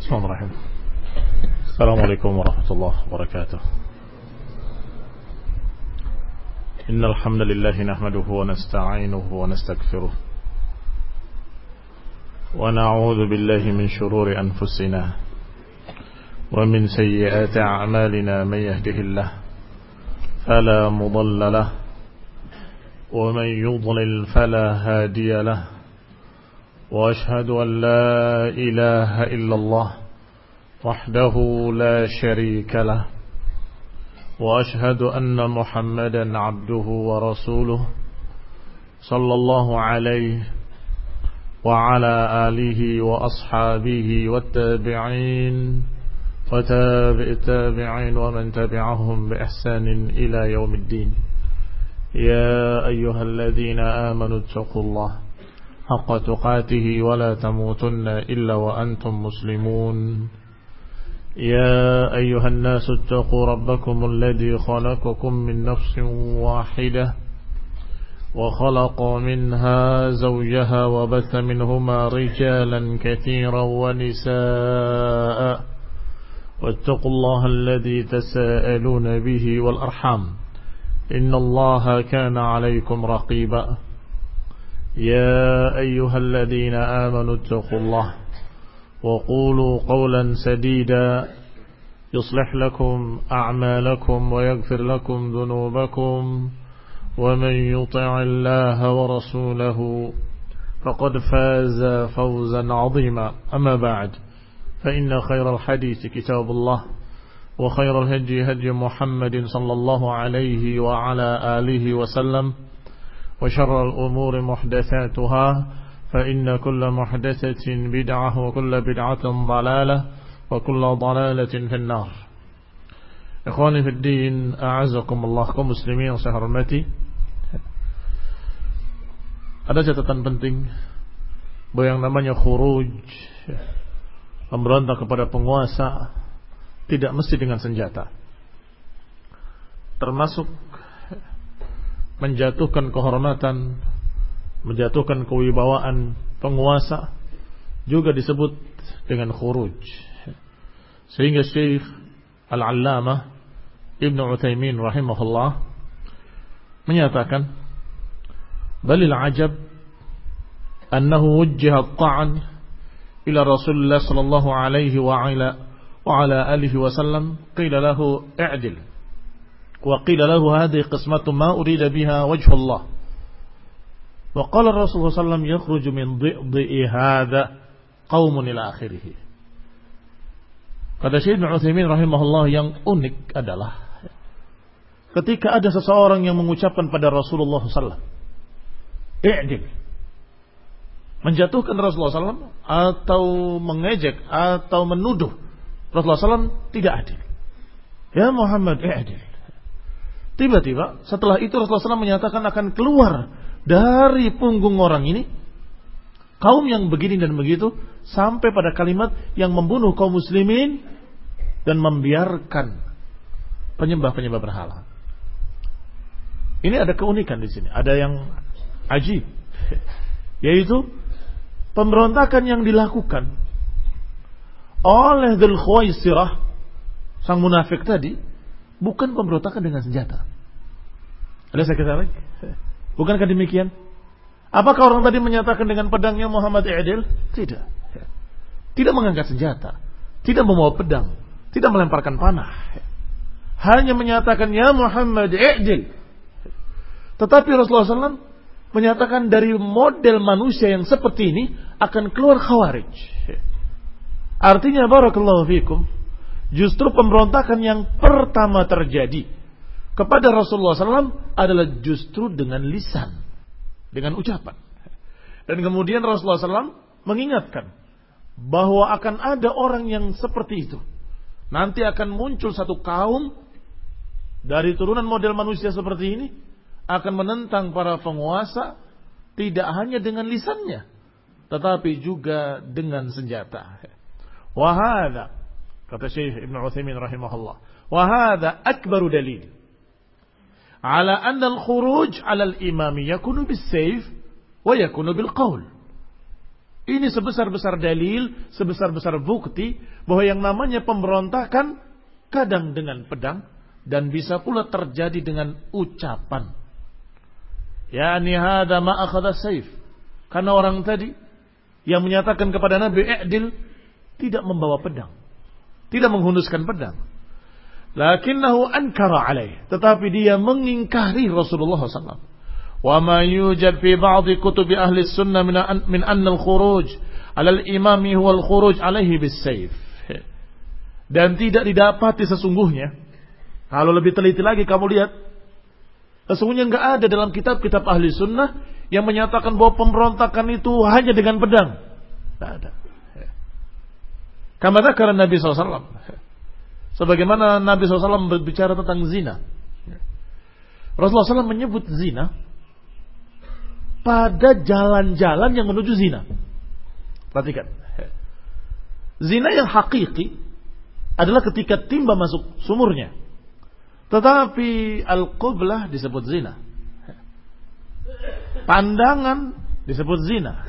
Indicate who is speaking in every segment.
Speaker 1: Bismillahirrahmanirrahim. Assalamualaikum warahmatullahi wabarakatuh. Innal hamdalillah nahmaduhu wa nasta'inuhu wa nastaghfiruh. Wa na'udzu billahi min shururi anfusina wa min sayyiati a'malina man yahdihillahu fala mudilla lahu wa man yudlil fala hadiya lahu. Wa ashhadu an la ilaha illallah وحده لا شريك له وأشهد أن محمدا عبده ورسوله صلى الله عليه وعلى آله وأصحابه والتابعين وتابع التابعين ومن تبعهم بإحسان إلى يوم الدين. يا أيها الذين آمنوا اتقوا الله حق تقاته ولا تموتن إلا وأنتم مسلمون. يا أيها الناس اتقوا ربكم الذي خلقكم من نفس واحدة وخلق منها زوجها وبث منهما رجالا كثيرا ونساء واتقوا الله الذي تساءلون به والأرحام إن الله كان عليكم رقيبا. يا أيها الذين آمنوا اتقوا الله وقولوا قولا سديدا يصلح لكم أعمالكم ويغفر لكم ذنوبكم ومن يطع الله ورسوله فقد فاز فوزا عظيما. أما بعد فإن خير الحديث كتاب الله وخير الهدي هدي محمد صلى الله عليه وعلى آله وسلم وشر الأمور محدثاتها فإن كل محدثة بدعة وكل بدعة ضلالة وكل ضلالة في النار. Ikhwani fi din, a'azakumullah, kaum muslimin yang saya hormati. Ada catatan penting bahwa yang namanya khuruj, memberontak kepada penguasa, tidak mesti dengan senjata. Termasuk menjatuhkan kehormatan, menjatuhkan kewibawaan penguasa juga disebut dengan khuruj. Sehingga Syekh Al-Allamah Ibn Utsaimin rahimahullah menyatakan, balil ajab annahu wujjiha at-ta'n ila Rasulullah sallallahu alaihi wa ala alihi wasallam qila lahu i'dil wa qila lahu hadhihi qismatu ma urida biha wajhu Allah. وقال الرسول صلى الله عليه وسلم يخرج من ضئضئ هذا قوم إلى آخره. Kata Syekh Ibn Utsaimin rahimahullah, yang unik adalah ketika ada seseorang yang mengucapkan pada Rasulullah SAW i'dil, menjatuhkan Rasulullah SAW atau mengejek atau menuduh Rasulullah SAW tidak adil. Ya Muhammad i'dil. Tiba-tiba setelah itu Rasulullah SAW menyatakan akan keluar dari punggung orang ini kaum yang begini dan begitu, sampai pada kalimat yang membunuh kaum muslimin dan membiarkan penyembah-penyembah berhala. Ini ada keunikan di sini, ada yang ajib, yaitu pemberontakan yang dilakukan oleh Dzul Khuwaisirah, sang munafik tadi, bukan pemberontakan dengan senjata. Ada saya kata lagi? Bukankah demikian? Apakah orang tadi menyatakan dengan pedangnya Muhammad i'dil? Tidak. Tidak mengangkat senjata, tidak membawa pedang, tidak melemparkan panah. Hanya menyatakan ya Muhammad i'dil. Tetapi Rasulullah SAW menyatakan dari model manusia yang seperti ini akan keluar khawarij. Artinya barakallahu fikum, justru pemberontakan yang pertama terjadi kepada Rasulullah SAW adalah justru dengan lisan, dengan ucapan. Dan kemudian Rasulullah SAW mengingatkan bahwa akan ada orang yang seperti itu. Nanti akan muncul satu kaum dari turunan model manusia seperti ini, akan menentang para penguasa tidak hanya dengan lisannya, tetapi juga dengan senjata. Wahada, kata Syekh Ibn Utsaimin rahimahullah, wahada akbaru dalil ala anna al-khuruj ala al-imam yakunu bis-sayf wa yakunu bil-qawl. Ini sebesar-besar dalil, sebesar-besar bukti bahwa yang namanya pemberontakan kadang dengan pedang dan bisa pula terjadi dengan ucapan. Yani hada ma akhadha sayf. Karena orang tadi yang menyatakan kepada Nabi i'dil tidak membawa pedang, tidak menghunuskan pedang. Lakinnahu ankara alaih, tetapi dia mengingkari Rasulullah SAW. Wa ma yujad fi ba'd kutub ahli sunnah min anna al-khuruj 'ala al-imam huwa al-khuruj alaihi bis-sayf. Dan tidak didapati sesungguhnya, kalau lebih teliti lagi kamu lihat, sesungguhnya enggak ada dalam kitab-kitab ahli sunnah yang menyatakan bahwa pemberontakan itu hanya dengan pedang. Tidak ada. Kama dzakara Nabi SAW. Sebagaimana Nabi SAW berbicara tentang zina. Rasulullah SAW menyebut zina pada jalan-jalan yang menuju zina. Perhatikan. Zina yang hakiki adalah ketika timba masuk sumurnya. Tetapi al-qublah disebut zina. Pandangan disebut zina.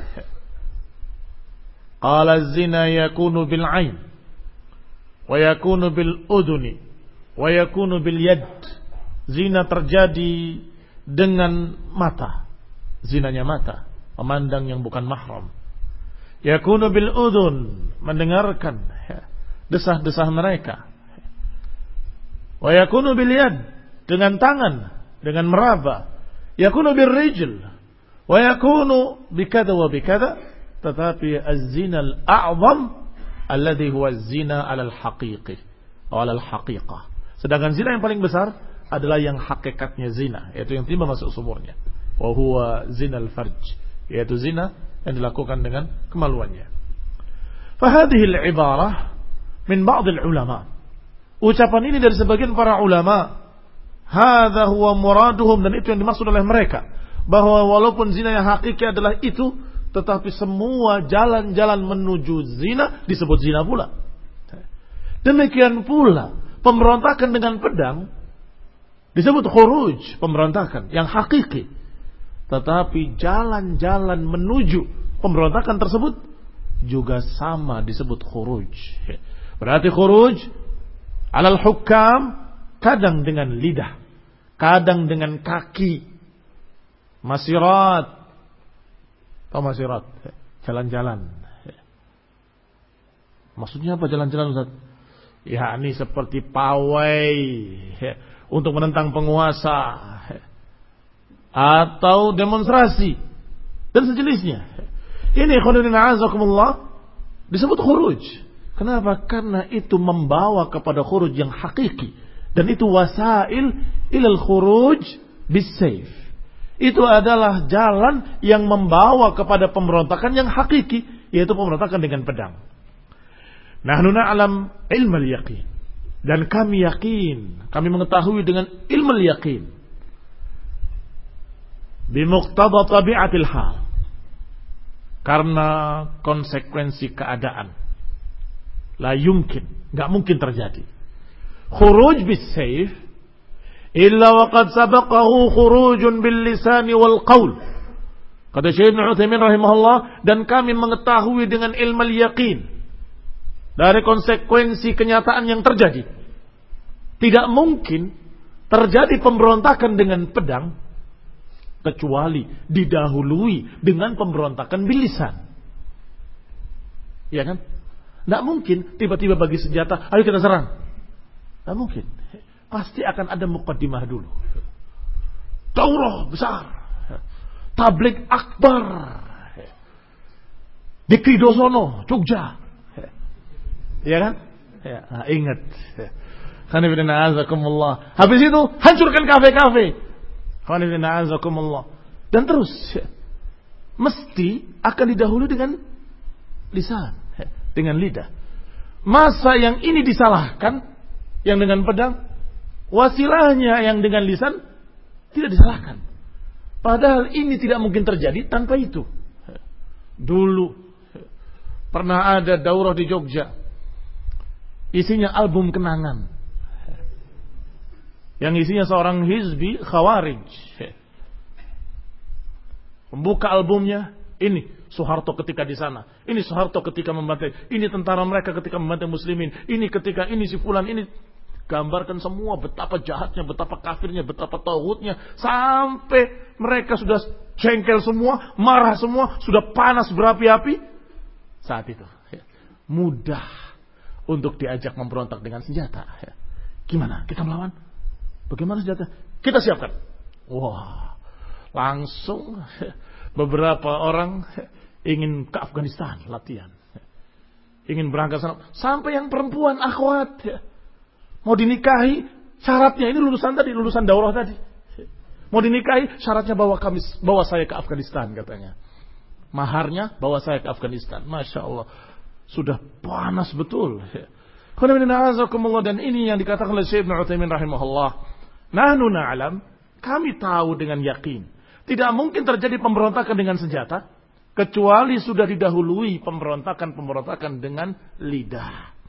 Speaker 1: Qala zina yakunu bil ain wa yakunu bil uduni wa yakunu bil yad. Zina terjadi dengan mata. Zinanya mata, memandang yang bukan mahram. Yakunu bil udun, mendengarkan desah-desah mereka. Wa yakunu bil yad, dengan tangan, dengan meraba. Yakunu bil rijl, wa yakunu bikada wa bikada. Tetapi az-zina al-a'zam alladhi huwa az-zina 'ala al-haqiqi atau 'ala al-haqiqah. Sedangkan zina yang paling besar adalah yang hakikatnya zina, yaitu yang timba masuk sumurnya. Wa huwa zina al-farj, yaitu zina yang dilakukan dengan kemaluannya. Fa hadhihi al-ibarah min ba'd al-ulama. Ucapan ini dari sebagian para ulama. Hadza huwa muraduhum, dan itu yang dimaksud oleh mereka, bahwa walaupun zina yang hakiki adalah itu, tetapi semua jalan-jalan menuju zina disebut zina pula. Demikian pula pemberontakan dengan pedang disebut khuruj, pemberontakan yang hakiki. Tetapi jalan-jalan menuju pemberontakan tersebut juga sama disebut khuruj. Berarti khuruj alal hukam kadang dengan lidah, kadang dengan kaki. Masirat. Tahu masirat? Jalan-jalan. Maksudnya apa jalan-jalan, Ustaz? Ya, ini seperti pawai untuk menentang penguasa atau demonstrasi dan sejenisnya. Ini khairuddin a'azakumullah disebut khuruj. Kenapa? Karena itu membawa kepada khuruj yang hakiki, dan itu wasail ilal khuruj bisayf. Itu adalah jalan yang membawa kepada pemberontakan yang hakiki, yaitu pemberontakan dengan pedang. Nahnu na'lam ilmal yaqin, dan kami yakin, kami mengetahui dengan ilmul yaqin, bimuqtada tabi'atil hal, karena konsekuensi keadaan, la yumkin, enggak mungkin terjadi khuruj bis-sayf illa waqad sabaqahu khurujun bil lisani wal qaul. Kata Syekh Ibnu Utsaimin rahimahullah, dan kami mengetahui dengan ilmu yaqin dari konsekuensi kenyataan yang terjadi, tidak mungkin terjadi pemberontakan dengan pedang kecuali didahului dengan pemberontakan bil lisan. Ya kan? Tidak mungkin tiba-tiba bagi senjata, ayo kita serang. Tidak mungkin. Pasti akan ada muqaddimah dulu. Daurah besar, tabligh akbar di Kridosono, Jogja. Ya kan? Ya, ingat. Habis itu hancurkan kafe-kafe. Dan terus mesti akan didahului dengan lisan, dengan lidah. Masa yang ini disalahkan, yang dengan pedang, wasilahnya yang dengan lisan tidak disalahkan. Padahal ini tidak mungkin terjadi tanpa itu. Dulu pernah ada daurah di Jogja, isinya album kenangan, yang isinya seorang hizbi khawarij. Membuka albumnya, ini Soeharto ketika di sana. Ini Soeharto ketika membantai. Ini tentara mereka ketika membantai muslimin. Ini ketika ini si fulan ini. Gambarkan semua betapa jahatnya, betapa kafirnya, betapa tauhidnya. Sampai mereka sudah jengkel semua, marah semua, sudah panas berapi-api. Saat itu mudah untuk diajak memberontak dengan senjata. Gimana? Kita melawan? Bagaimana senjata? Kita siapkan. Wah, langsung beberapa orang ingin ke Afghanistan latihan. Ingin berangkat sana. Sampai yang perempuan akhwat mau dinikahi, syaratnya ini lulusan daurah tadi. Mau dinikahi, syaratnya bawa saya ke Afghanistan katanya. Maharnya bawa saya ke Afghanistan. Masya Allah, sudah panas betul. Dan ini yang dikatakan oleh Syekh Ibnu Utsaimin rahimahullah. Nahnu na'lam, kami tahu dengan yakin, tidak mungkin terjadi pemberontakan dengan senjata kecuali sudah didahului pemberontakan dengan lidah.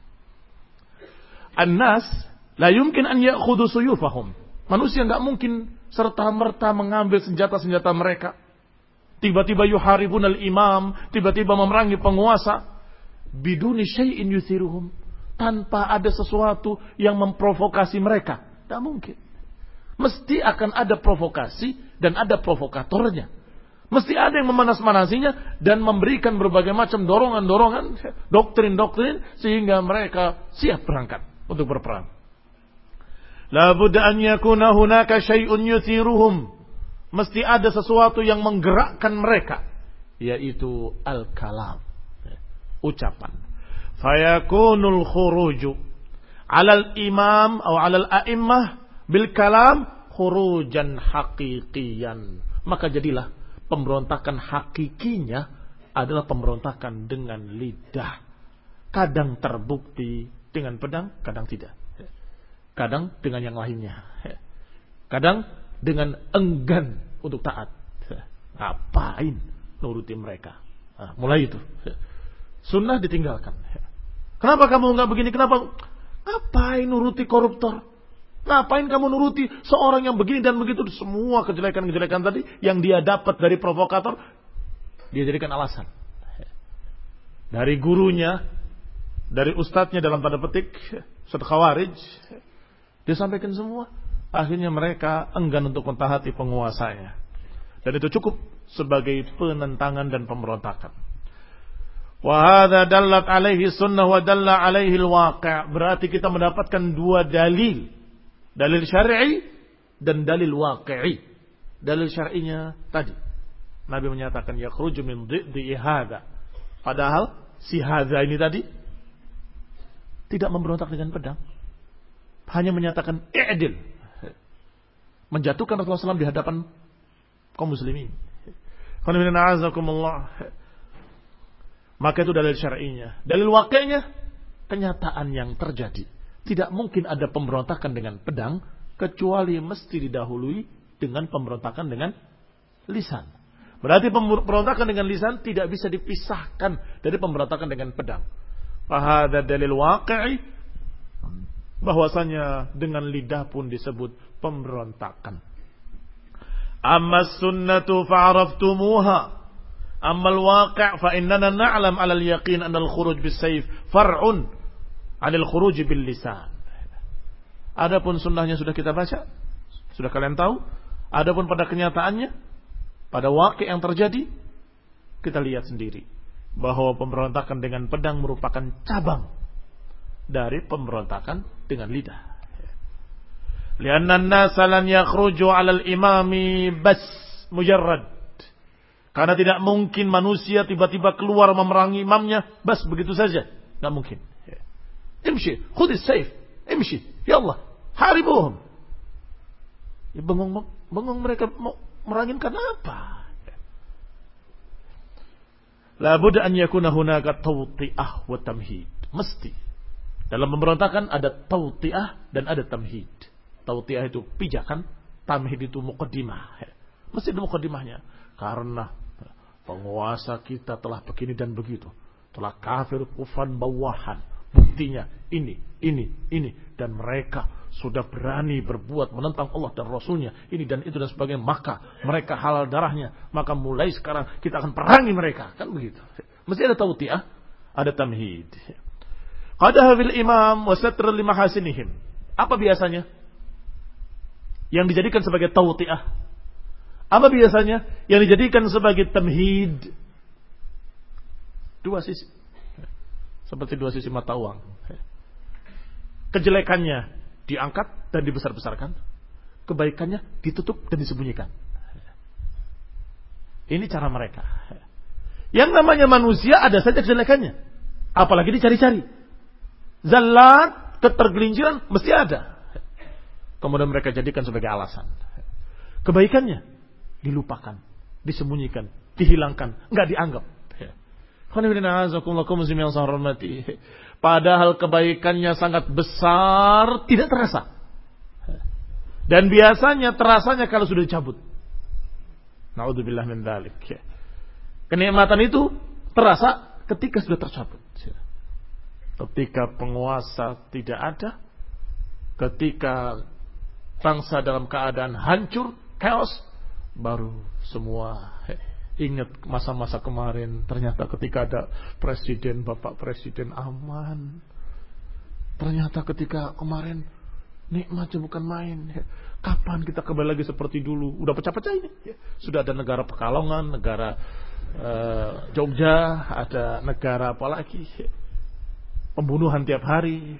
Speaker 1: An-nas la yumkin an ya'khudhu suyufahum. Manusia enggak mungkin serta-merta mengambil senjata-senjata mereka. Tiba-tiba yuharibun al-imam, tiba-tiba memerangi penguasa biduni syai'in yuthiruhum, tanpa ada sesuatu yang memprovokasi mereka. Tidak mungkin. Mesti akan ada provokasi dan ada provokatornya. Mesti ada yang memanas-manasinya dan memberikan berbagai macam dorongan-dorongan, doktrin-doktrin sehingga mereka siap berangkat untuk berperang. La budda an yakuna hunaka syai'un yuthiruhum. Mesti ada sesuatu yang menggerakkan mereka, yaitu al-kalam, ucapan. Fayakunul khuruju 'alal imam atau 'alal a'immah bil kalam khurujan haqiqiyan. Maka jadilah pemberontakan hakikinya adalah pemberontakan dengan lidah. Kadang terbukti dengan pedang, kadang tidak. Kadang dengan yang lainnya. Kadang dengan enggan untuk taat. Ngapain nuruti mereka? Nah, mulai itu. Sunnah ditinggalkan. Kenapa kamu enggak begini? Kenapa? Ngapain nuruti koruptor? Ngapain kamu nuruti seorang yang begini dan begitu? Semua kejelekan-kejelekan tadi yang dia dapat dari provokator, dia jadikan alasan. Dari gurunya, dari ustadznya dalam tanda petik, Ustadz Khawarij, dia sampaikan semua. Akhirnya mereka enggan untuk mentaati penguasanya. Dan itu cukup sebagai penentangan dan pemberontakan. Wa hadza dallat alaihi sunnah wa dalla alaihi al-waqi'. Berarti kita mendapatkan dua dalil. Dalil syar'i dan dalil waqi'i. Dalil syar'inya tadi Nabi menyatakan yakhruju min dhiddi hadza. Padahal si hadza ini tadi tidak memberontak dengan pedang. Hanya menyatakan i'dil. Menjatuhkan Rasulullah SAW di hadapan kaum muslimin. Maka itu dalil syar'inya. Dalil waqi'nya kenyataan yang terjadi. Tidak mungkin ada pemberontakan dengan pedang kecuali mesti didahului dengan pemberontakan dengan lisan. Berarti pemberontakan dengan lisan tidak bisa dipisahkan dari pemberontakan dengan pedang. Fahadha dalil waqi'i, bahwasanya dengan lidah pun disebut pemberontakan. Amma sunnatu fa'araftumuha, amma al-waqi' fa innana na'lam 'ala al-yaqin anna al-khuruj bis-sayf far'un 'anil khuruj bil-lisan. Adapun sunnahnya sudah kita baca, sudah kalian tahu. Adapun pada kenyataannya, pada waqi' yang terjadi, kita lihat sendiri bahwa pemberontakan dengan pedang merupakan cabang dari pemberontakan dengan lidah. Lianna an-nasa lan yakhruju 'ala al-imami bas mujarrad. Karena tidak mungkin manusia tiba-tiba keluar memerangi imamnya bas begitu saja, enggak mungkin. Imshi, khudh as-sayf, imshi, ya Allah, haribuhum. Ya bengong mereka mau merangin karena apa? La budda an yakuna hunaka tawti'ah wa tamhid. Mesti dalam pemberontakan ada tawti'ah dan ada tamhid. Tawti'ah itu pijakan, tamhid itu muqaddimah. Mesti ada muqaddimahnya. Karena penguasa kita telah begini dan begitu, telah kafir kufran bawahan. Buktinya ini dan mereka sudah berani berbuat menentang Allah dan Rasulnya, ini dan itu dan sebagainya, maka mereka halal darahnya, maka mulai sekarang kita akan perangi mereka. Kan begitu. Mesti ada tawti'ah, ada tamhid. Qadaha fil imam wa satr li mahasinihim. Apa biasanya yang dijadikan sebagai tawti'ah? Apa biasanya yang dijadikan sebagai tamhid? Dua sisi. Seperti dua sisi mata uang. Kejelekannya diangkat dan dibesar-besarkan, kebaikannya ditutup dan disembunyikan. Ini cara mereka. Yang namanya manusia ada saja kejelekannya, apalagi dicari-cari. Zallat, ketergelinciran mesti ada. Kemudian mereka jadikan sebagai alasan. Kebaikannya dilupakan, disembunyikan, dihilangkan, enggak dianggap. Padahal kebaikannya sangat besar, tidak terasa. Dan biasanya terasanya kalau sudah dicabut. Na'udzubillah min dzalik. Kenikmatan itu terasa ketika sudah tercabut. Ketika penguasa tidak ada, ketika bangsa dalam keadaan hancur, chaos, baru semua ingat masa-masa kemarin. Ternyata ketika ada presiden, bapak presiden aman. Ternyata ketika kemarin nikmatnya bukan main. Kapan kita kembali lagi seperti dulu? Udah pecah-pecah ini. Sudah ada negara Pekalongan, negara Jogja, ada negara apa lagi? Pembunuhan tiap hari.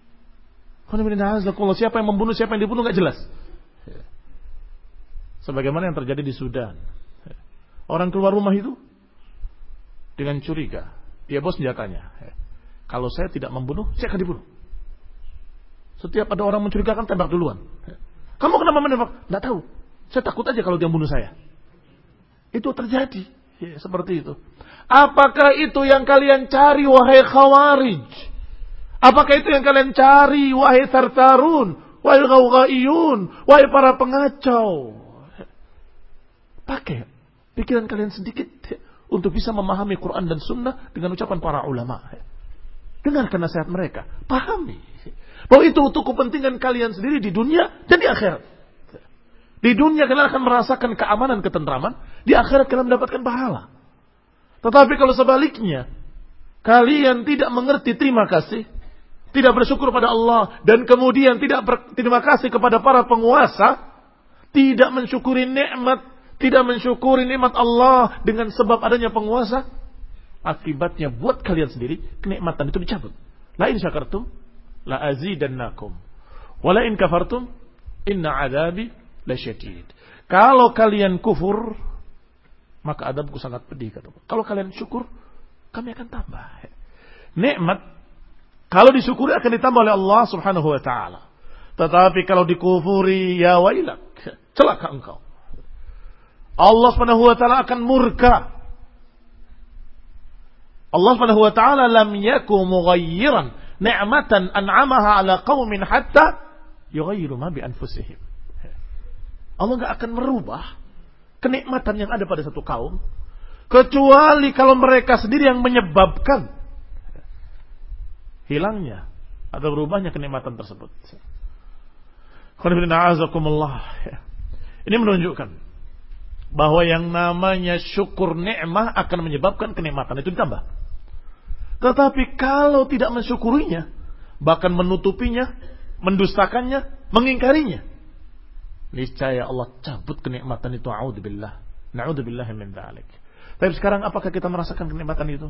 Speaker 1: Siapa yang membunuh, siapa yang dibunuh gak jelas. Sebagaimana yang terjadi di Sudan. Orang keluar rumah itu dengan curiga. Dia bawa senjatanya. Kalau saya tidak membunuh, saya akan dibunuh. Setiap ada orang mencurigakan, tembak duluan. Kamu kenapa menembak? Tidak tahu. Saya takut aja kalau dia bunuh saya. Itu terjadi. Ya, seperti itu. Apakah itu yang kalian cari, wahai khawarij? Apakah itu yang kalian cari, wahai sartarun, wahai ghawghaiyun, wahai para pengacau? Pakai pikiran kalian sedikit untuk bisa memahami Quran dan Sunnah dengan ucapan para ulama. Dengarkan nasihat mereka, pahami bahwa itu untuk kepentingan kalian sendiri di dunia dan di akhirat. Di dunia kalian akan merasakan keamanan, ketentraman, di akhirat kalian mendapatkan pahala. Tetapi kalau sebaliknya, kalian tidak mengerti terima kasih, tidak bersyukur pada Allah, dan kemudian tidak berterima kasih kepada para penguasa, tidak mensyukuri nikmat, tidak mensyukuri nikmat Allah dengan sebab adanya penguasa, akibatnya buat kalian sendiri kenikmatan itu dicabut. La in syakartum la azidannakum wa la in kafartum inna adabi lasyadid. Kalau kalian kufur, maka adabku sangat pedih, kata Allah. Kalau kalian syukur, kami akan tambah. Nikmat kalau disyukuri akan ditambah oleh Allah Subhanahu wa taala. Tetapi kalau dikufuri, ya wailak, celaka engkau. Allah Subhanahu wa taala akan murka. Allah Subhanahu wa taala lam yaku mughayyiran ni'matan an'amaha 'ala qaumin hatta yughayyiru ma bi anfusihim. Allah enggak akan merubah kenikmatan yang ada pada satu kaum kecuali kalau mereka sendiri yang menyebabkan hilangnya atau berubahnya kenikmatan tersebut. Ini menunjukkan bahwa yang namanya syukur nikmah akan menyebabkan kenikmatan itu ditambah. Tetapi kalau tidak mensyukurinya, bahkan menutupinya, mendustakannya, mengingkarinya, niscaya Allah cabut kenikmatan itu. A'udzubillah. Na'udzubillah min dzalik. Tapi sekarang apakah kita merasakan kenikmatan itu?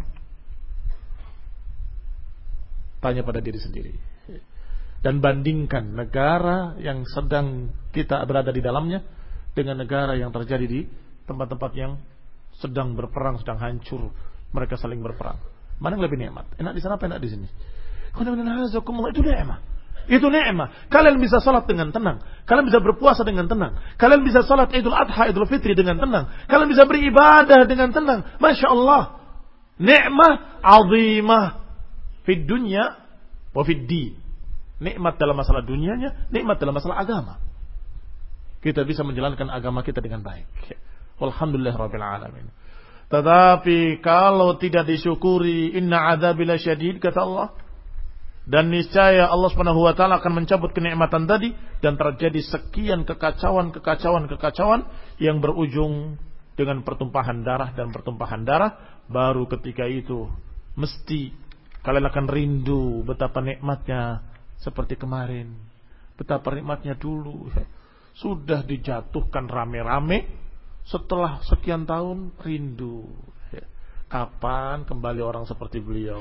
Speaker 1: Tanya pada diri sendiri. Dan bandingkan negara yang sedang kita berada di dalamnya dengan negara yang terjadi di tempat-tempat yang sedang berperang, sedang hancur. Mereka saling berperang. Mana yang lebih nikmat? Enak di sana apa enak di sini? Itu nikmat. Itu nikmat. Kalian bisa salat dengan tenang. Kalian bisa berpuasa dengan tenang. Kalian bisa salat Idul Adha, Idul Fitri dengan tenang. Kalian bisa beribadah dengan tenang. Masya Allah. Nikmat azimah fid dunya wa fid din. Nikmat dalam masalah dunianya, nikmat dalam masalah agama. Kita bisa menjalankan agama kita dengan baik. Walhamdulillah rabbil alamin. Tetapi kalau tidak disyukuri, inna adzabi lasyadid, kata Allah, Dan niscaya Allah Subhanahu wa taala akan mencabut kenikmatan tadi dan terjadi sekian kekacauan yang berujung dengan pertumpahan darah dan pertumpahan darah. Baru ketika itu mesti kalian akan rindu betapa nikmatnya seperti kemarin. Betapa nikmatnya dulu. Sudah dijatuhkan rame-rame, setelah sekian tahun rindu. Kapan kembali orang seperti beliau?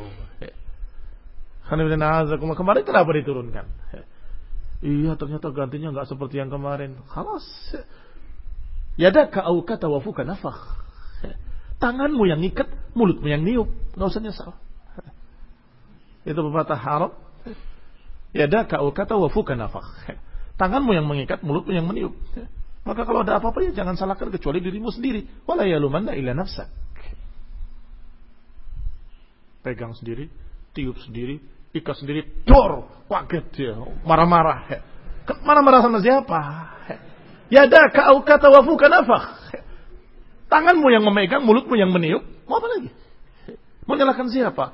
Speaker 1: Kemarin kenapa diturunkan? Iya, ternyata gantinya nggak seperti yang kemarin. Khalas. Yadaka au kata wafuka nafakh. Tanganmu yang ikat, mulutmu yang niup. Nggak usah nyesal. Itu pepatah Arab. Yadaka au kata wafuka nafakh. Tanganmu yang mengikat, mulutmu yang meniup. Maka kalau ada apa-apa ya jangan salahkan kecuali dirimu sendiri. Wala yalumanna illa nafsak. Pegang sendiri, tiup sendiri, ikat sendiri, dor, kaget dia, marah-marah. Marah-marah sama siapa? Yadaka au kata wafuka nafakh. Tanganmu yang memegang, mulutmu yang meniup. Mau apa lagi? Mau nyalahkan siapa?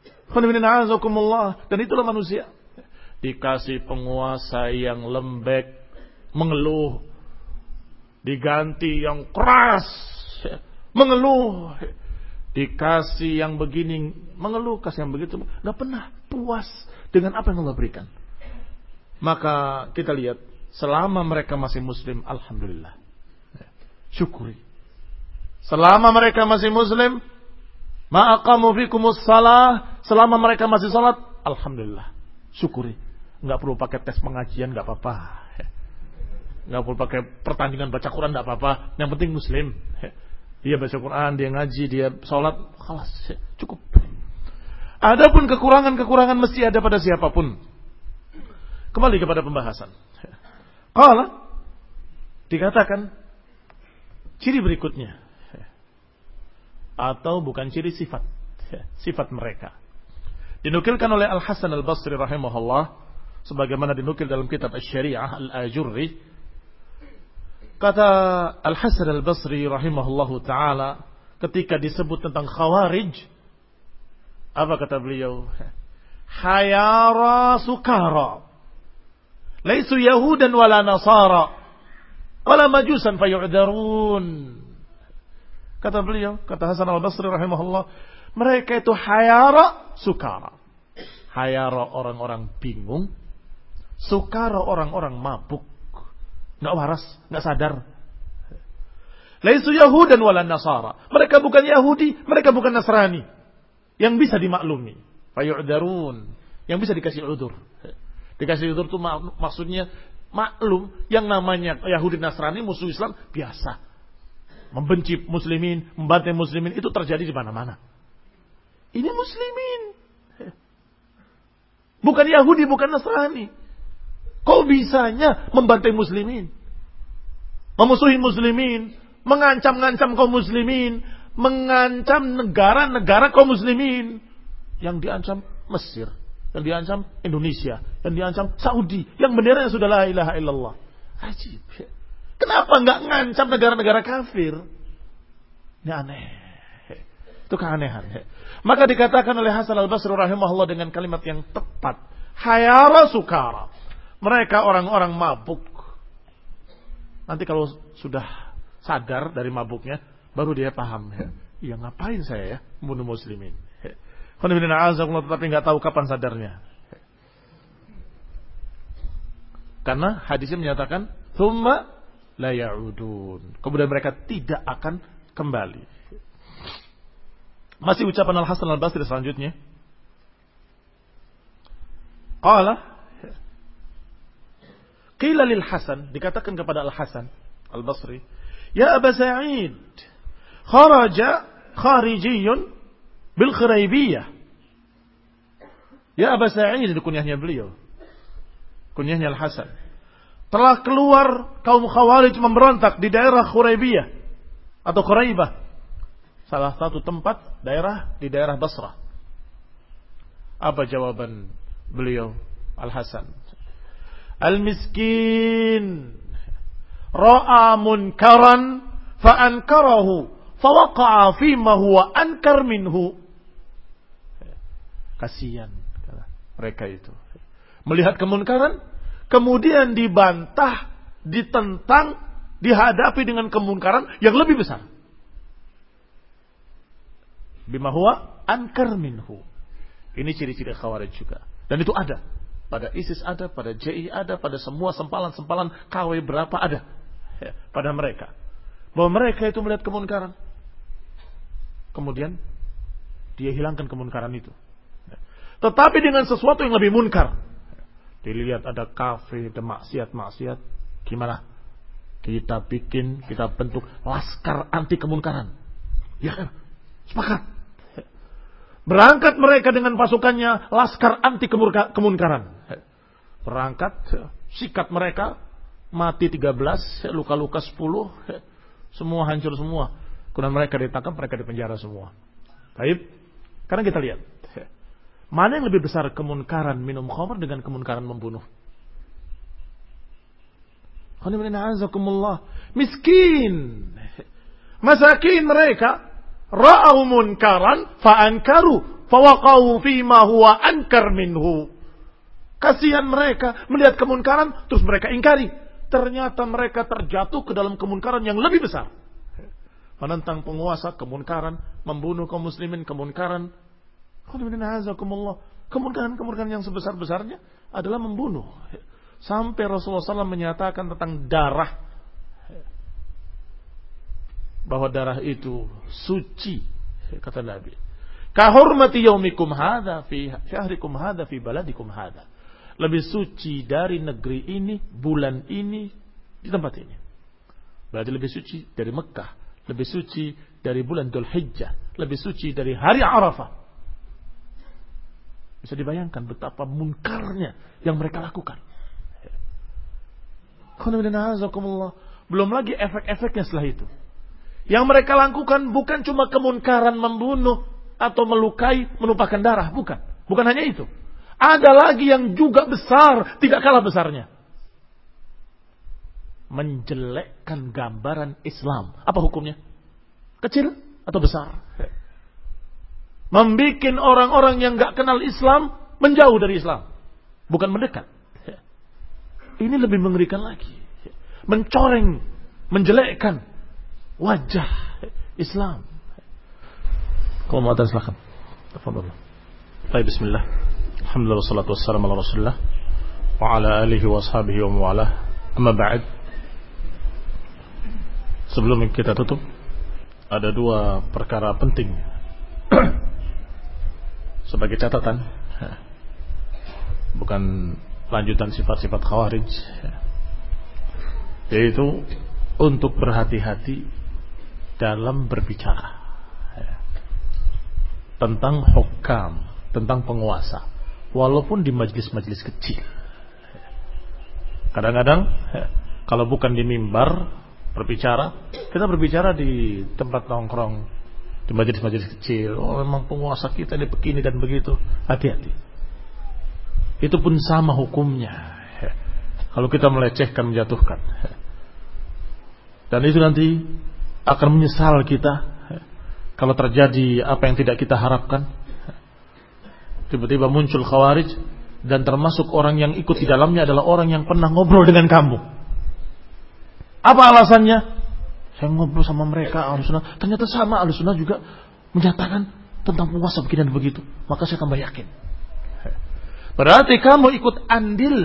Speaker 1: Dan itulah manusia. Dikasih penguasa yang lembek, mengeluh. Diganti yang keras, mengeluh. Dikasih yang begini, mengeluh. Kasih yang begitu, gak pernah puas dengan apa yang Allah berikan. Maka kita lihat, selama mereka masih muslim, alhamdulillah, syukuri. Selama mereka masih muslim, ma'aqamu fikumus salah, selama mereka masih salat, alhamdulillah, syukuri. Gak perlu pakai tes pengajian, gak apa-apa. Gak perlu pakai pertandingan baca Quran, gak apa-apa. Yang penting muslim. Dia baca Quran, dia ngaji, dia salat, khalas, cukup. Adapun kekurangan-kekurangan mesti ada pada siapapun. Kembali kepada pembahasan. Qala, dikatakan ciri berikutnya, atau bukan ciri, sifat mereka. Dinukilkan oleh Al-Hasan Al-Basri rahimahullah, sebagaimana dinukil dalam kitab Asy-Syari'ah Al-Ajurri. Kata Al-Hasan Al-Basri rahimahullahu ta'ala, ketika disebut tentang Khawarij, apa kata beliau? Hayara sukara, laisu yahudan wala nasara, wala majusan fayu'darun. Kata beliau, kata Hasan Al-Basri rahimahullah, mereka itu hayara sukara. Hayara orang-orang bingung, sukara orang-orang mabuk. Nggak waras, nggak sadar. Laisu yahudan wala nasara. Mereka bukan Yahudi, mereka bukan Nasrani. Yang bisa dimaklumi. Fayu'darun. Yang bisa dikasih udzur. Dikasih udzur itu maksudnya maklum. Yang namanya Yahudi Nasrani, musuh Islam, biasa. Membenci muslimin, membantai muslimin, itu terjadi di mana-mana. Ini muslimin. Bukan Yahudi, bukan Nasrani. Kok bisanya membantai muslimin? Memusuhi muslimin, mengancam-ngancam kaum muslimin, mengancam negara-negara kaum muslimin. Yang diancam Mesir, yang diancam Indonesia, yang diancam Saudi, yang benderanya sudah la ilaha illallah. Ajib. Kenapa enggak ngancam negara-negara kafir? Ini aneh. Itu keanehan. Maka dikatakan oleh Hasan Al-Basri rahimahullah dengan kalimat yang tepat. Hayara sukara. Mereka orang-orang mabuk. Nanti kalau sudah sadar dari mabuknya, baru dia paham. Ya ngapain saya membunuh muslimin? Tetapi nggak tahu kapan sadarnya. Karena hadisnya menyatakan, thumma la ya'udun. Kemudian mereka tidak akan kembali. Masih ucapan Al-Hasan Al-Basri selanjutnya. Qala, qila lil Hasan, dikatakan kepada Al-Hasan Al-Basri, ya Aba Sa'id, kharaja kharijiyun bil Khuraibiyah. Ya Aba Sa'id, itu kunyahnya beliau. Kunyahnya Al-Hasan. Telah keluar kaum Khawarij memberontak di daerah Khuraibiyah atau Khuraibah. Salah satu tempat daerah di daerah Basrah. Apa jawaban beliau Al-Hasan? Al-miskin ra'a munkaran fa'ankarahu fawaqa'a fima huwa ankar minhu. Kasihan. mereka itu. Melihat kemunkaran, kemudian dibantah, ditentang, dihadapi dengan kemunkaran yang lebih besar. Bima huwa ankar minhu. Ini ciri-ciri Khawarij juga. Dan itu ada. Pada ISIS ada, pada JI ada, pada semua sempalan-sempalan KW berapa ada. Ya, pada mereka. Bahwa mereka itu melihat kemunkaran. Kemudian dia hilangkan kemunkaran itu. Tetapi dengan sesuatu yang lebih munkar. Dilihat ada kafe, ada maksiat-maksiat. Gimana? Kita bikin, kita bentuk laskar anti kemunkaran. Ya kan? Sepakat. Berangkat mereka dengan pasukannya laskar anti kemunkaran. Berangkat, sikat mereka, mati 13, luka-luka 10, semua hancur semua. Kemudian mereka ditangkap, mereka dipenjara semua. Baik, sekarang kita lihat. Mana yang lebih besar kemunkaran minum khamr dengan kemunkaran membunuh? Miskin, masakin mereka. Ra'au munkaran fa'ankaru fawaqau fima huwa ankar minhu. Kasihan mereka melihat kemunkaran terus mereka ingkari. Ternyata mereka terjatuh ke dalam kemunkaran yang lebih besar. Menentang penguasa, kemunkaran, membunuh kaum muslimin, kemunkaran. Kemunkaran yang sebesar-besarnya adalah membunuh. Sampai Rasulullah SAW menyatakan tentang darah, bahwa darah itu suci, kata Nabi. Kahurmati yaumikum hadza fi syahrikum hadza fi baladikum hadza. Lebih suci dari negeri ini, bulan ini, di tempat ini. Berarti lebih suci dari Mekah, lebih suci dari bulan Dzulhijjah, lebih suci dari hari Arafah. Bisa dibayangkan betapa munkarnya yang mereka lakukan. Belum lagi efek-efeknya setelah itu. Yang mereka lakukan bukan cuma kemunkaran membunuh atau melukai, menumpahkan darah. Bukan hanya itu. Ada lagi yang juga besar, tidak kalah besarnya. Menjelekkan gambaran Islam. Apa hukumnya? Kecil atau besar? Membikin orang-orang yang gak kenal Islam menjauh dari Islam. Bukan mendekat. Ini lebih mengerikan lagi. Mencoreng, menjelekkan wajah Islam. Kalau mau atas silakan. Tafadhol. Baik, bismillah. Alhamdulillah wassalatu wassalamu ala Rasulillah wa ala alihi wa ashabihi wa mawalah. Amma ba'd. Sebelum kita tutup, ada dua perkara penting sebagai catatan. Bukan lanjutan sifat-sifat Khawarij, yaitu untuk berhati-hati dalam berbicara tentang hukam, tentang penguasa, walaupun di majlis-majlis kecil. Kadang-kadang kalau bukan di mimbar berbicara, kita berbicara di tempat nongkrong, di majlis-majlis kecil. Oh, memang penguasa kita ini begini dan begitu. Hati-hati. Itu pun sama hukumnya. Kalau kita melecehkan, menjatuhkan, dan itu nanti akan menyesal kita kalau terjadi apa yang tidak kita harapkan. Tiba-tiba muncul Khawarij, dan termasuk orang yang ikut di dalamnya adalah orang yang pernah ngobrol dengan kamu. Apa alasannya? Saya ngobrol sama mereka Ahlussunnah, ternyata sama Ahlussunnah juga menyatakan tentang penguasa begini dan begitu. Maka saya tambah yakin. Berarti kamu ikut andil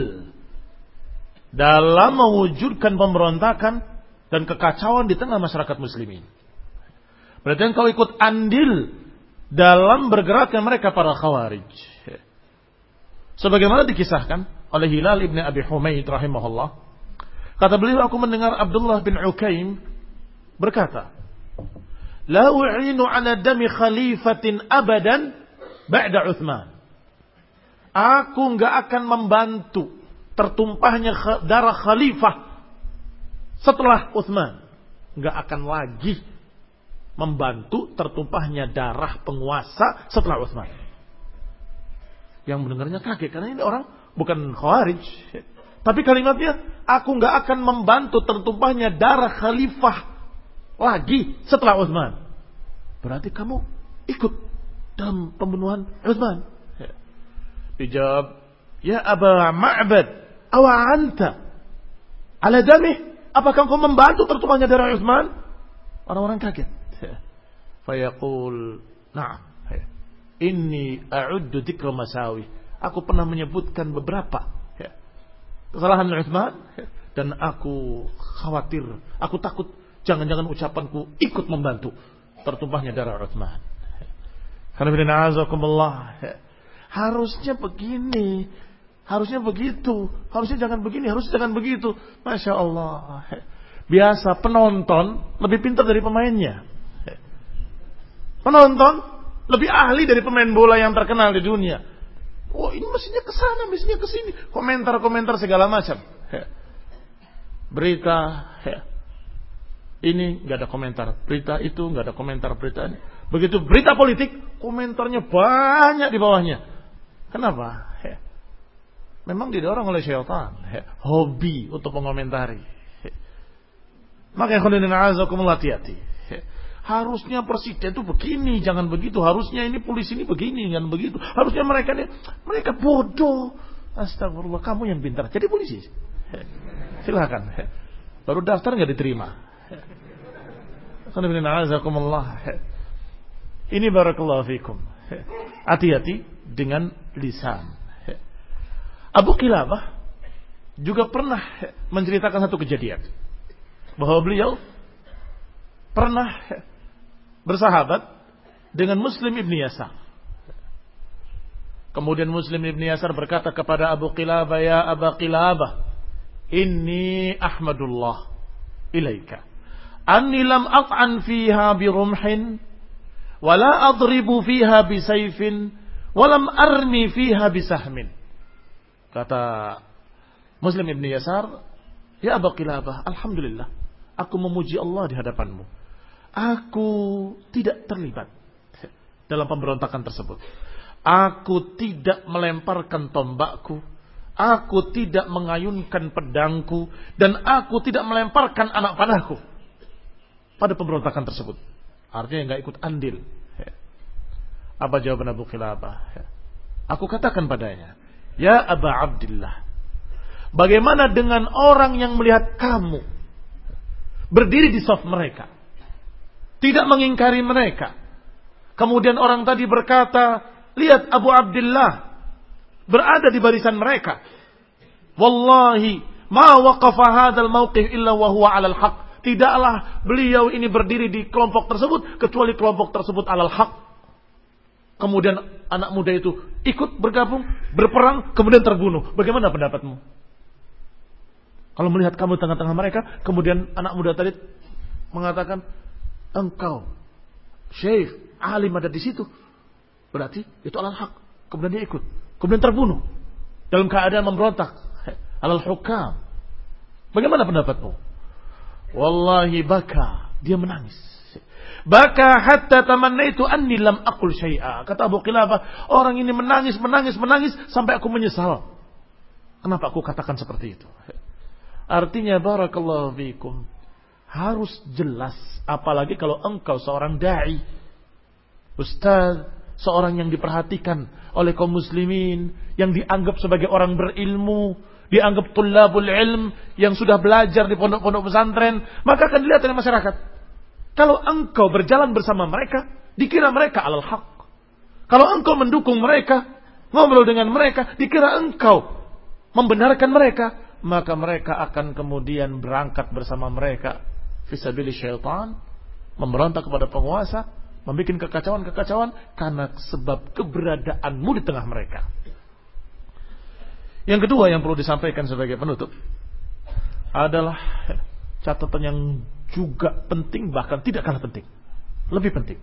Speaker 1: dalam mewujudkan pemberontakan dan kekacauan di tengah masyarakat muslimin. Berarti engkau ikut andil dalam bergeraknya mereka para Khawarij. Sebagaimana dikisahkan oleh Hilal ibn Abi Humaid rahimahullah. Kata beliau, aku mendengar Abdullah bin Ukaim berkata, La u'inu ala dami khalifatin abadan ba'da Uthman. Aku enggak akan membantu tertumpahnya darah khalifah setelah Uthman. Enggak akan lagi membantu tertumpahnya darah penguasa setelah Uthman. Yang mendengarnya kaget, karena ini orang bukan Khawarij, tapi kalimatnya, aku enggak akan membantu tertumpahnya darah khalifah lagi setelah Uthman. Berarti kamu ikut dalam pembunuhan Uthman. Dijawab, ya Aba Ma'bad, awa anta ala damih? Apakah kau membantu tertumpahnya darah Utsman? Orang-orang kaget. Fayaqul, na'am. Inni a'uddu dzikra masawi. Aku pernah menyebutkan beberapa kesalahan Utsman dan aku khawatir, aku takut jangan-jangan ucapanku ikut membantu tertumpahnya darah Utsman. Karena harusnya begini, harusnya begitu, harusnya jangan begini, harusnya jangan begitu. Masya Allah. Biasa penonton lebih pintar dari pemainnya. Penonton lebih ahli dari pemain bola yang terkenal di dunia. Oh, ini mestinya ke sana, mestinya ke sini. Komentar-komentar segala macam. Berita ini nggak ada komentar, berita itu nggak ada komentar, berita ini. Begitu berita politik, komentarnya banyak di bawahnya. Kenapa? Memang didorong oleh syaitan, hobi untuk mengomentari. Maka hati-hati. Harusnya presiden itu begini, jangan begitu. Harusnya ini polisi ini begini, jangan begitu. Harusnya mereka bodoh. Astagfirullah, kamu yang pintar jadi polisi. Silakan. Baru daftar nggak diterima. Ini barakallahu fikum. Hati-hati dengan lisan. Abu Qilabah juga pernah menceritakan satu kejadian bahwa beliau pernah bersahabat dengan Muslim ibn Yasar. Kemudian Muslim ibn Yasar berkata kepada Abu Qilabah, ya Aba Qilabah, inni ahmadullah ilaika anni lam aq'an fiha birumhin wala adribu fiha bisayfin walam armi fiha bisahmin. Kata Muslim ibn Yasar, ya Aba Qilabah, alhamdulillah, aku memuji Allah di hadapanmu. Aku tidak terlibat dalam pemberontakan tersebut. Aku tidak melemparkan tombakku. Aku tidak mengayunkan pedangku. Dan aku tidak melemparkan anak panahku pada pemberontakan tersebut. Artinya nggak ikut andil. Apa jawaban Abu Qilabah? Aku katakan padanya, ya Aba Abdillah, bagaimana dengan orang yang melihat kamu berdiri di saf mereka, tidak mengingkari mereka. Kemudian orang tadi berkata, lihat Abu Abdillah berada di barisan mereka. Wallahi ma waqafa hadzal mauqif illa wa huwa 'alal haq. Tidaklah beliau ini berdiri di kelompok tersebut kecuali kelompok tersebut 'alal haq. Kemudian anak muda itu ikut bergabung, berperang, kemudian terbunuh. Bagaimana pendapatmu? Kalau melihat kamu di tengah-tengah mereka, kemudian anak muda tadi mengatakan, engkau syekh alim ada di situ, berarti itu alal haq. Kemudian dia ikut, kemudian terbunuh dalam keadaan memberontak alal hukam. Bagaimana pendapatmu? Wallahi baka, dia menangis. Baka hatta tamannaitu anni lam aqul syai'a. Kata Abu Qilabah, orang ini menangis sampai aku menyesal. Kenapa aku katakan seperti itu? Artinya barakallahu fikum, harus jelas, apalagi kalau engkau seorang dai, ustaz, seorang yang diperhatikan oleh kaum muslimin, yang dianggap sebagai orang berilmu, dianggap tullabul ilm, yang sudah belajar di pondok-pondok pesantren, maka akan dilihat oleh masyarakat. Kalau engkau berjalan bersama mereka, dikira mereka alal haq. Kalau engkau mendukung mereka, ngobrol dengan mereka, dikira engkau membenarkan mereka, maka mereka akan kemudian berangkat bersama mereka fisabilillah syaitan, memberontak kepada penguasa, membuat kekacauan karena sebab keberadaanmu di tengah mereka. Yang kedua yang perlu disampaikan sebagai penutup adalah catatan yang juga penting, bahkan tidak kalah penting, lebih penting,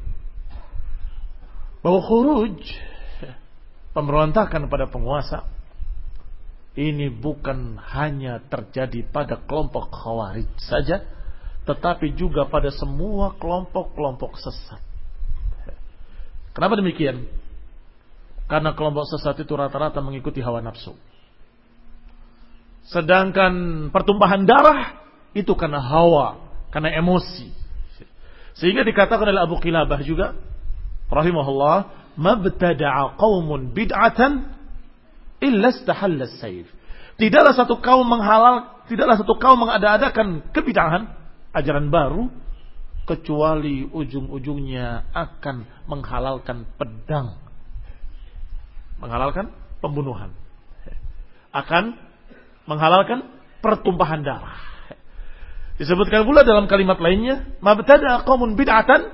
Speaker 1: bahwa khuruj, pemberontakan pada penguasa, ini bukan hanya terjadi pada kelompok Khawarij saja, tetapi juga pada semua kelompok-kelompok sesat. Kenapa demikian? Karena kelompok sesat itu rata-rata mengikuti hawa nafsu. Sedangkan pertumpahan darah itu karena hawa, karena emosi. Sehingga dikatakan oleh Abu Qilabah juga rahimahullah, mabtada'a qaumun bid'atan illa istahalla as-sayf. Tidaklah satu kaum mengada-adakan kebid'ahan, ajaran baru, kecuali ujung-ujungnya akan menghalalkan pedang, menghalalkan pembunuhan, akan menghalalkan pertumpahan darah. Disebutkan pula dalam kalimat lainnya, mabtada qaumun bid'atan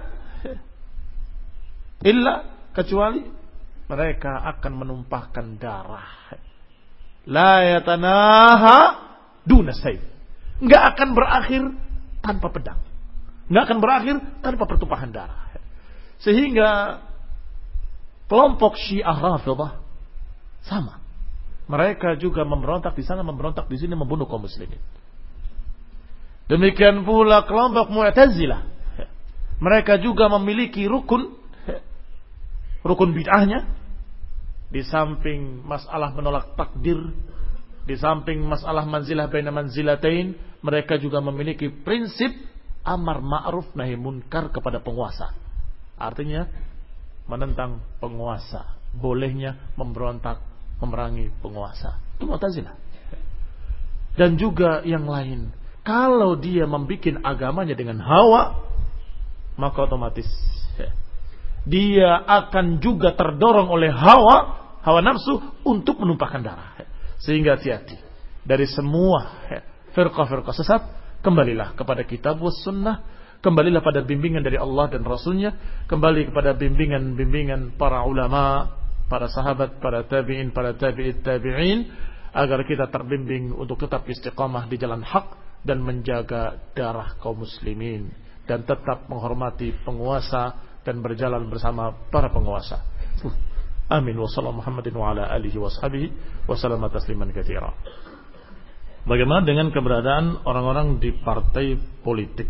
Speaker 1: illa, kecuali mereka akan menumpahkan darah. La yatanaha duna sayf. Enggak akan berakhir tanpa pedang. Enggak akan berakhir tanpa pertumpahan darah. Sehingga kelompok Syiah Rafidah sama. Mereka juga memberontak di sana, memberontak di sini, membunuh kaum muslimin. Demikian pula kelompok Mu'tazilah. Mereka juga memiliki rukun bid'ahnya. Di samping masalah menolak takdir, di samping masalah manzilah baina manzilatain, mereka juga memiliki prinsip amar ma'ruf nahi munkar kepada penguasa. Artinya menentang penguasa, bolehnya memberontak, memerangi penguasa. Itu Mu'tazilah. Dan juga yang lain, kalau dia membikin agamanya dengan hawa, maka otomatis dia akan juga terdorong oleh hawa nafsu untuk menumpahkan darah. Sehingga hati-hati dari semua firqah-firqah sesat. Kembalilah kepada kitab was sunnah, kembalilah pada bimbingan dari Allah dan Rasulnya, kembali kepada bimbingan para ulama, para sahabat, para tabi'in, para tabi'it tabi'in, agar kita terbimbing untuk tetap istiqamah di jalan hak dan menjaga darah kaum muslimin dan tetap menghormati penguasa dan berjalan bersama para penguasa. Amin. Wa sallallahu Muhammadin wa ala alihi wa sahbihi wa sallama tasliman katsira. Bagaimana dengan keberadaan orang-orang di partai politik?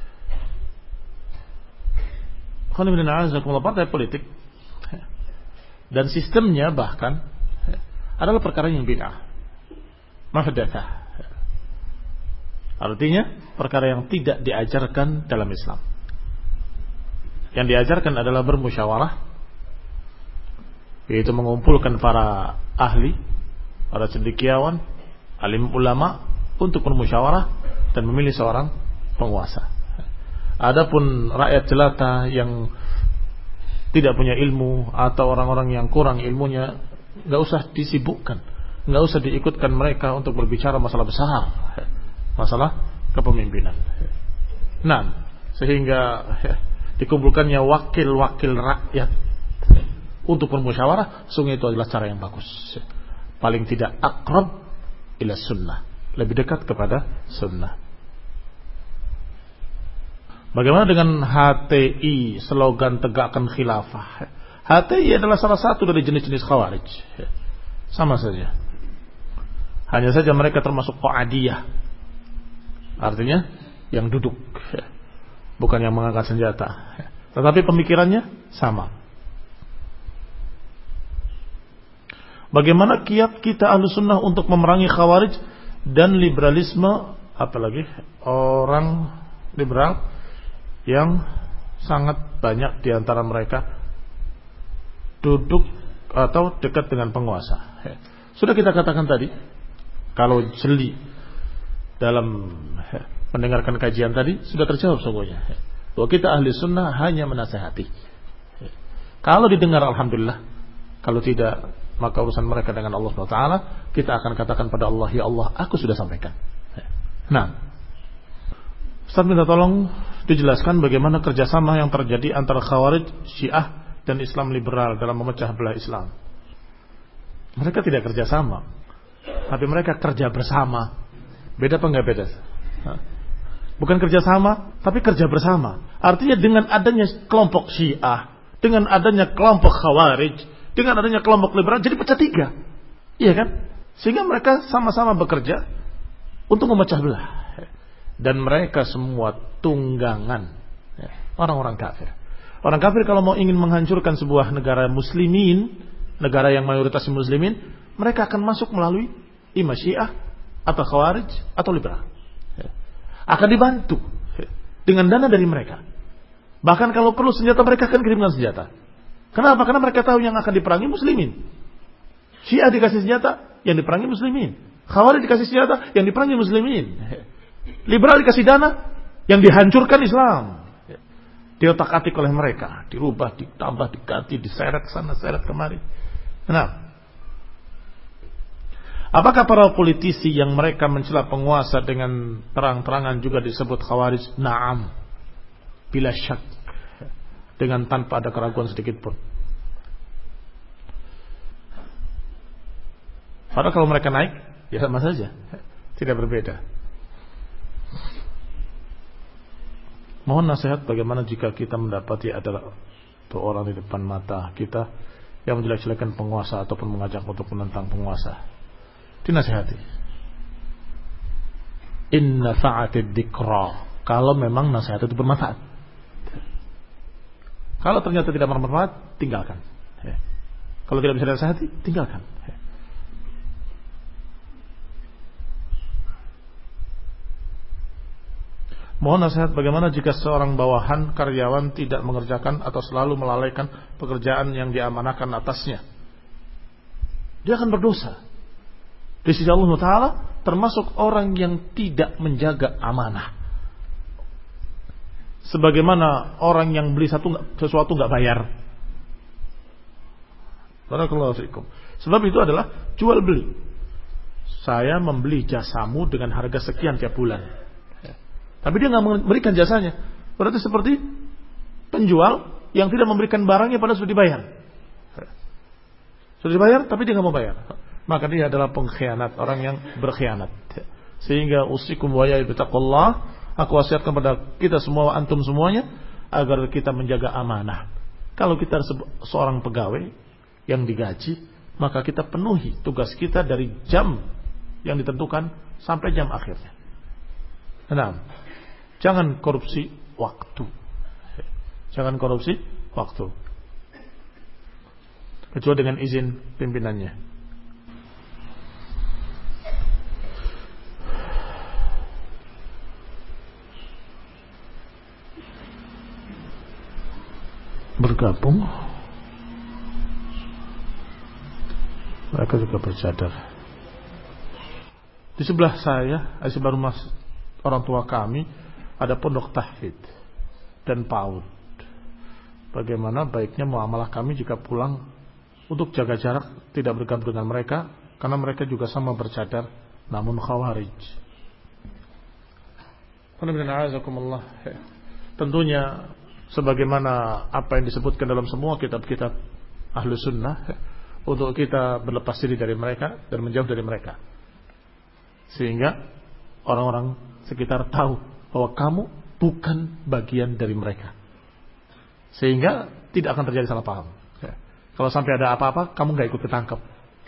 Speaker 1: Partai politik dan sistemnya bahkan adalah perkara yang bid'ah, muhdatsah. Artinya perkara yang tidak diajarkan dalam Islam. Yang diajarkan adalah bermusyawarah, yaitu mengumpulkan para ahli, para cendekiawan, alim ulama untuk bermusyawarah dan memilih seorang penguasa. Adapun rakyat jelata yang tidak punya ilmu atau orang-orang yang kurang ilmunya, nggak usah disibukkan, nggak usah diikutkan mereka untuk berbicara masalah besar, masalah kepemimpinan. Nah, sehingga dikumpulkannya wakil-wakil rakyat untuk bermusyawarah, sungguh itu adalah cara yang bagus. Paling tidak akrab ila sunnah, lebih dekat kepada sunnah. Bagaimana dengan HTI, slogan tegakkan khilafah? HTI adalah salah satu dari jenis-jenis khawarij. Sama saja. Hanya saja mereka termasuk qa'adiyah. Artinya yang duduk, bukan yang mengangkat senjata. Tetapi pemikirannya sama. Bagaimana kiat kita Ahlussunnah untuk memerangi khawarij dan liberalisme, apalagi orang liberal yang sangat banyak di antara mereka duduk atau dekat dengan penguasa. Sudah kita katakan tadi, kalau jeli dalam mendengarkan kajian tadi sudah terjawab semuanya. Bahwa kita ahli sunnah hanya menasihati. Kalau didengar alhamdulillah, kalau tidak maka urusan mereka dengan Allah SWT. Kita akan katakan pada Allah, ya Allah, aku sudah sampaikan. Nah, Ustaz minta tolong dijelaskan bagaimana kerjasama yang terjadi antara Khawarij, Syiah dan Islam liberal dalam memecah belah Islam. Mereka tidak kerjasama, tapi mereka kerja bersama. Beda apa enggak beda? Bukan kerjasama, tapi kerja bersama. Artinya dengan adanya kelompok Syiah, dengan adanya kelompok Khawarij, dengan adanya kelompok liberal, jadi pecah tiga. Iya kan? Sehingga mereka sama-sama bekerja untuk memecah belah. Dan mereka semua tunggangan orang-orang kafir. Orang kafir kalau mau ingin menghancurkan sebuah negara muslimin, negara yang mayoritas muslimin, mereka akan masuk melalui imam Syiah atau Khawarij atau liberal. Akan dibantu dengan dana dari mereka. Bahkan kalau perlu senjata, mereka akan kirimkan senjata. Kenapa? Karena mereka tahu yang akan diperangi muslimin. Syiah dikasih senjata, yang diperangi muslimin. Khawarij dikasih senjata, yang diperangi muslimin. Liberal dikasih dana, yang dihancurkan Islam. Diotak-atik oleh mereka, dirubah, ditambah, diganti, diseret sana, seret kemari. Nah, apakah para politisi yang mereka mencela penguasa dengan terang-terangan juga disebut khawarij? Naam, bila syak, dengan tanpa ada keraguan sedikit pun. Padahal kalau mereka naik, ya sama saja, tidak berbeda. Mohon nasihat bagaimana jika kita mendapati adalah orang di depan mata kita yang menjelek-jelekan penguasa ataupun mengajak untuk menentang penguasa. Dinasihati. Inna fa'atid dikra. Kalau memang nasihat itu bermanfaat. Kalau ternyata tidak bermanfaat, tinggalkan. Kalau tidak bisa dinasihati, tinggalkan. Mohon nasihat bagaimana jika seorang bawahan karyawan tidak mengerjakan atau selalu melalaikan pekerjaan yang diamanahkan atasnya. Dia akan berdosa. Di sisi Allah Ta'ala termasuk orang yang tidak menjaga amanah. Sebagaimana orang yang beli sesuatu nggak bayar. Barakallahu fiikum. Sebab itu adalah jual beli. Saya membeli jasamu dengan harga sekian tiap bulan. Tapi dia nggak memberikan jasanya. Berarti seperti penjual yang tidak memberikan barangnya padahal sudah dibayar. Sudah dibayar tapi dia nggak mau bayar. Maka dia adalah pengkhianat, orang yang berkhianat. Sehingga usikum wa ya bittaqullah, aku wasiatkan kepada kita semua, antum semuanya, agar kita menjaga amanah. Kalau kita seorang pegawai yang digaji, maka kita penuhi tugas kita dari jam yang ditentukan sampai jam akhirnya. Nah, jangan korupsi waktu. Jangan korupsi waktu. Kecuali dengan izin pimpinannya. Bergabung. Mereka juga bercadar. Di sebelah saya, di sebelah rumah orang tua kami, ada pondok tahfidz dan PAUD. Bagaimana baiknya muamalah kami jika pulang untuk jaga jarak, tidak bergabung dengan mereka, karena mereka juga sama bercadar namun khawarij. Tentunya sebagaimana apa yang disebutkan dalam semua kitab-kitab Ahlus Sunnah, untuk kita berlepas diri dari mereka dan menjauh dari mereka, sehingga orang-orang sekitar tahu bahwa kamu bukan bagian dari mereka, sehingga tidak akan terjadi salah paham. Kalau sampai ada apa-apa, kamu nggak ikut ketangkep.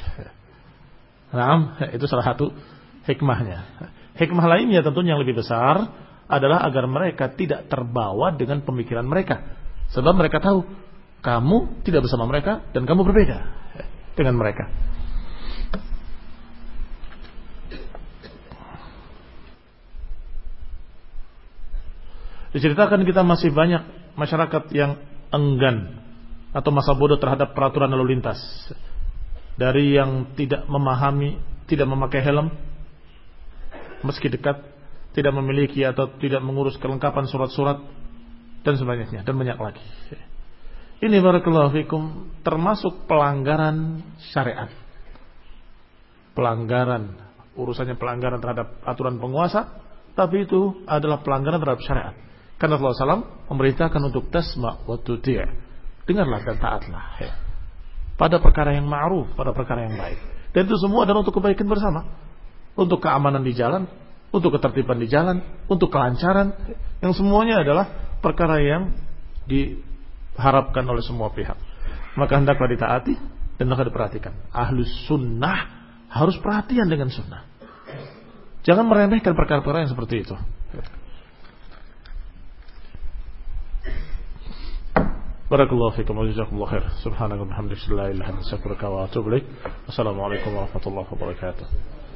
Speaker 1: Nah, itu salah satu hikmahnya. Hikmah lainnya tentunya yang lebih besar adalah agar mereka tidak terbawa dengan pemikiran mereka, sebab mereka tahu kamu tidak bersama mereka dan kamu berbeda dengan mereka. Diceritakan kita masih banyak masyarakat yang enggan atau masa bodoh terhadap peraturan lalu lintas. Dari yang tidak memahami, tidak memakai helm meski dekat, tidak memiliki atau tidak mengurus kelengkapan surat-surat dan sebagainya, dan banyak lagi. Ini barakallahu fikum termasuk pelanggaran syariat. Pelanggaran, urusannya pelanggaran terhadap aturan penguasa, tapi itu adalah pelanggaran terhadap syariat. Karena Rasulullah SAW memerintahkan untuk tasma' wa tuti', dengarlah dan taatlah pada perkara yang ma'ruf, pada perkara yang baik. Dan itu semua adalah untuk kebaikan bersama, untuk keamanan di jalan, untuk ketertiban di jalan, untuk kelancaran, yang semuanya adalah perkara yang diharapkan oleh semua pihak. Maka hendaklah ditaati dan hendaklah diperhatikan. Ahlus sunnah harus perhatian dengan sunnah. Jangan meremehkan perkara-perkara yang seperti itu. Barakallahu fikum wa jazakumullahu khair. Subhanaka wa bihamdika la ilaha illa anta astaghfiruka wa atubu ilaik. Wassalamualaikum warahmatullahi wabarakatuh.